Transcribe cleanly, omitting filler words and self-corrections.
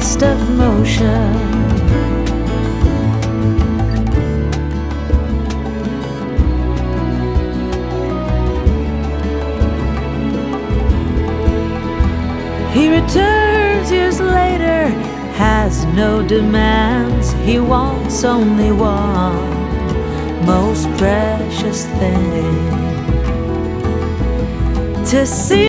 fast of motion. He returns years later, has no demands. He wants only one most precious thing: to see